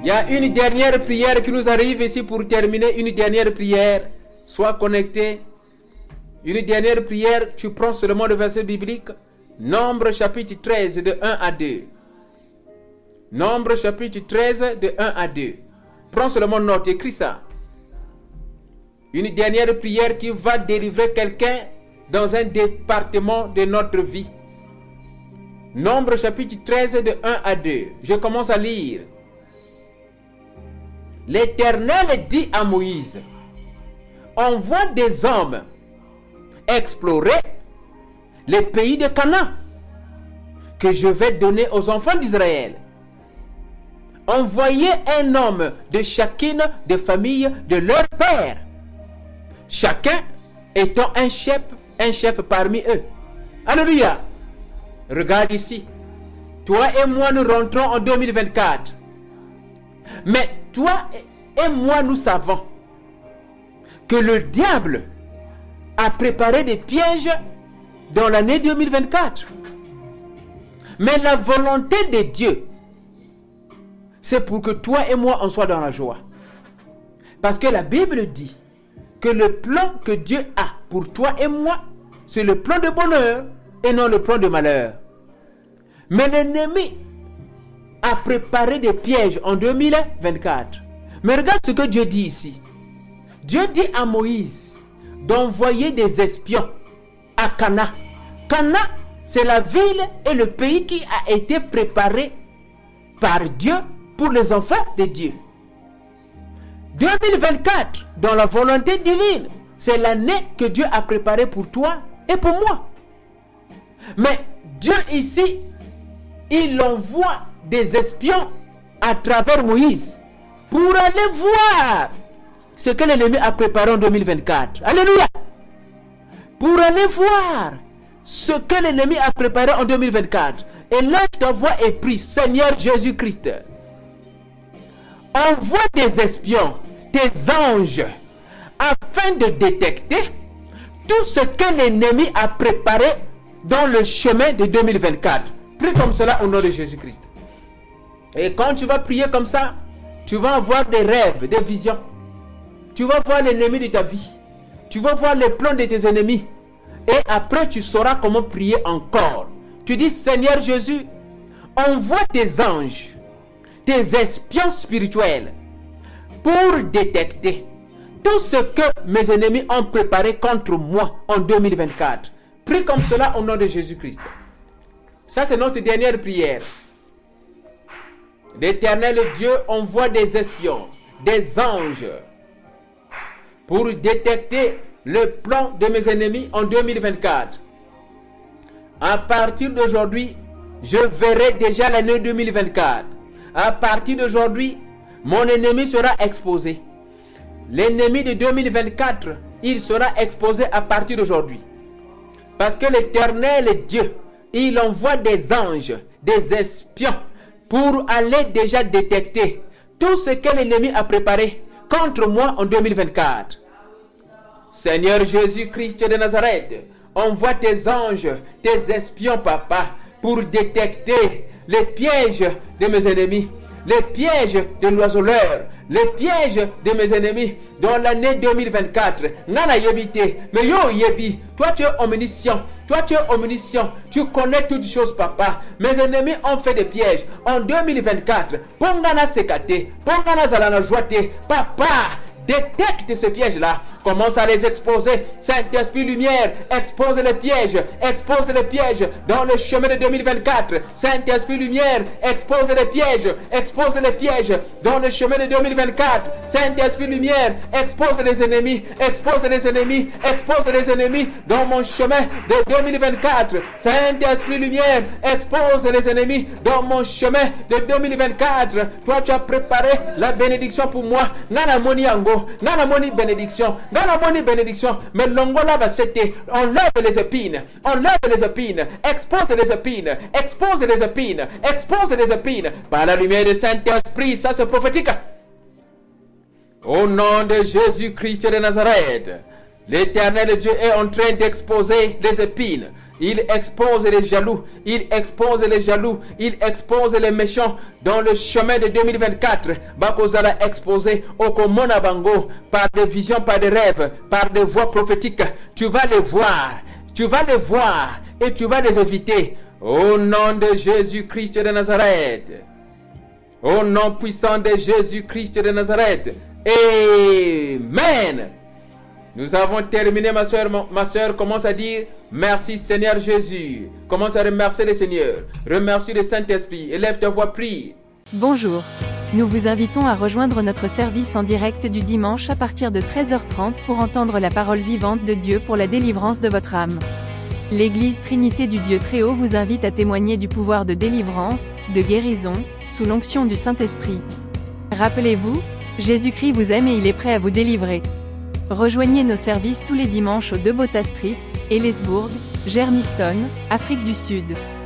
Il y a une dernière prière qui nous arrive ici pour terminer. Une dernière prière. Sois connecté. Une dernière prière. Tu prends seulement le verset biblique. Nombre chapitre 13 de 1 à 2. Nombre chapitre 13 de 1 à 2. Prends seulement note. Écris ça. Une dernière prière qui va délivrer quelqu'un dans un département de notre vie. Nombre chapitre 13 de 1 à 2. Je commence à lire. L'Éternel dit à Moïse, envoie des hommes explorer les pays de Canaan que je vais donner aux enfants d'Israël. Envoyez un homme de chacune des familles de leur père, chacun étant un chef parmi eux. Alléluia. Regarde ici. Toi et moi, nous rentrons en 2024. Mais toi et moi, nous savons que le diable a préparé des pièges dans l'année 2024. Mais la volonté de Dieu, c'est pour que toi et moi, on soit dans la joie. Parce que la Bible dit que le plan que Dieu a pour toi et moi, c'est le plan de bonheur et non le plan de malheur. Mais l'ennemi a préparé des pièges en 2024. Mais regarde ce que Dieu dit ici. Dieu dit à Moïse d'envoyer des espions à Canaan. Canaan, c'est la ville et le pays qui a été préparé par Dieu pour les enfants de Dieu. 2024, dans la volonté divine, c'est l'année que Dieu a préparée pour toi et pour moi. Mais Dieu ici, il envoie des espions à travers Moïse pour aller voir ce que l'ennemi a préparé en 2024. Alléluia. Pour aller voir ce que l'ennemi a préparé en 2024. Et là, ta voix est prise. Seigneur Jésus-Christ, envoie des espions, des anges, afin de détecter tout ce que l'ennemi a préparé dans le chemin de 2024. Prie comme cela au nom de Jésus-Christ. Et quand tu vas prier comme ça, tu vas avoir des rêves, des visions. Tu vas voir l'ennemi de ta vie. Tu vas voir les plans de tes ennemis. Et après, tu sauras comment prier encore. Tu dis, Seigneur Jésus, envoie tes anges, tes espions spirituels, pour détecter tout ce que mes ennemis ont préparé contre moi en 2024. Prie comme cela au nom de Jésus-Christ. Ça, c'est notre dernière prière. L'Éternel Dieu envoie des espions, des anges, pour détecter le plan de mes ennemis en 2024. À partir d'aujourd'hui, je verrai déjà l'année 2024. À partir d'aujourd'hui, mon ennemi sera exposé. L'ennemi de 2024, il sera exposé à partir d'aujourd'hui. Parce que l'Éternel Dieu, il envoie des anges, des espions, pour aller déjà détecter tout ce que l'ennemi a préparé contre moi en 2024. Seigneur Jésus-Christ de Nazareth, envoie tes anges, tes espions, papa, pour détecter les pièges de mes ennemis, les pièges de l'oiseleur, les pièges de mes ennemis dans l'année 2024. Nana yebite, mais yo yebi, toi tu es omniscient, toi tu es omniscient, tu connais toutes choses, papa. Mes ennemis ont fait des pièges en 2024. Pongana sekate, pongana zalana joite, papa. Détecte ce piège-là. Commence à les exposer. Saint-Esprit lumière, expose les pièges. Expose les pièges dans le chemin de 2024. Saint-Esprit lumière, expose les pièges. Expose les pièges dans le chemin de 2024. Saint-Esprit lumière, expose les ennemis. Expose les ennemis. Expose les ennemis dans mon chemin de 2024. Saint-Esprit lumière, expose les ennemis dans mon chemin de 2024. Toi, tu as préparé la bénédiction pour moi. Nana moni ango. Nana moni bénédiction. Nana moni bénédiction. Mais l'ongola va c'était. Enlève les épines. Enlève les épines. Expose les épines. Expose les épines. Expose les épines. Par la lumière du Saint-Esprit, ça c'est prophétique. Au nom de Jésus-Christ de Nazareth, l'Éternel Dieu est en train d'exposer les épines. Il expose les jaloux, il expose les jaloux, il expose les méchants dans le chemin de 2024. Bakozala exposé au Komona Bango par des visions, par des rêves, par des voix prophétiques. Tu vas les voir et tu vas les éviter. Au nom de Jésus-Christ de Nazareth. Au nom puissant de Jésus-Christ de Nazareth. Amen. Nous avons terminé, ma soeur commence à dire merci Seigneur Jésus. Commence à remercier le Seigneur. Remercie le Saint-Esprit. Élève ta voix, prie. Bonjour. Nous vous invitons à rejoindre notre service en direct du dimanche à partir de 13h30 pour entendre la parole vivante de Dieu pour la délivrance de votre âme. L'Église Trinité du Dieu Très-Haut vous invite à témoigner du pouvoir de délivrance, de guérison, sous l'onction du Saint-Esprit. Rappelez-vous, Jésus-Christ vous aime et il est prêt à vous délivrer. Rejoignez nos services tous les dimanches au 2 Botha Street, Ellisbourg, Germiston, Afrique du Sud.